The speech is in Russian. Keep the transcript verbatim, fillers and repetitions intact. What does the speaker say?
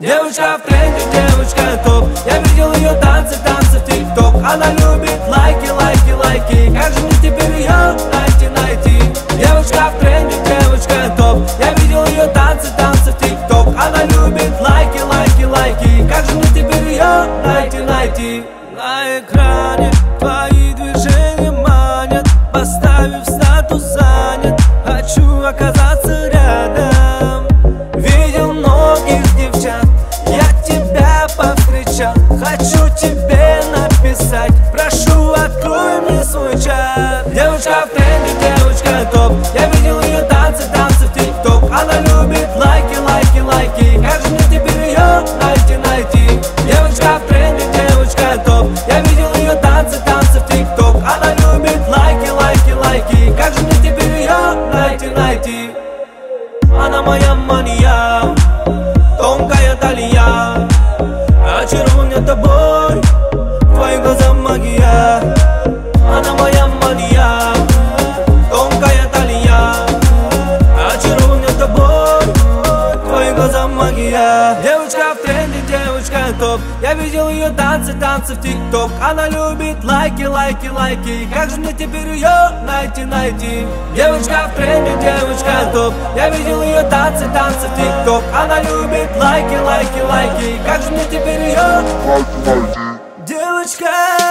Девочка в тренде, девочка топ. Я видел ее танцы, танцы в тик-ток. Она любит лайки, лайки, лайки. Как же мне теперь ее найти, найти? Девочка в тренде, девочка топ. Я видел ее танцы, танцы в тик-ток. Она любит лайки, лайки, лайки. Как же мне теперь ее найти, найти? На экране твои движения манят, поставив статус занят. Хочу оказаться рядом. Видел многих девчат, я тебя повстречал. Хочу тебе написать, прошу, открой мне свой чат. Девочка в тренде, девочка топ. Я видел ее танцы, танцы в тик-ток. Она любит лайки, лайки, лайки. Как же мне теперь ее найти, найти? Девочка в тренде, девочка топ. Я видел ее танцы, танцы в тик-ток. Она любит лайки, лайки, лайки. Как же мне теперь ее найти, найти? Она моя мания, тонкая талия. Очарован меня тобой, твои глаза магия. Она моя мания, тонкая талия. Очарован меня тобой, твои глаза магия. Девочка в тренде, девочка топ. Я видел ее танцы, танцы в тик-ток. Она любит лайки, лайки, лайки. Как же мне теперь ее найти, найти? Девочка в тренде, девочка топ. Я видел ее танцы, танцы в тик-ток. Она любит лайки, лайки, лайки. Как же мне теперь ее найти, найти? Девочка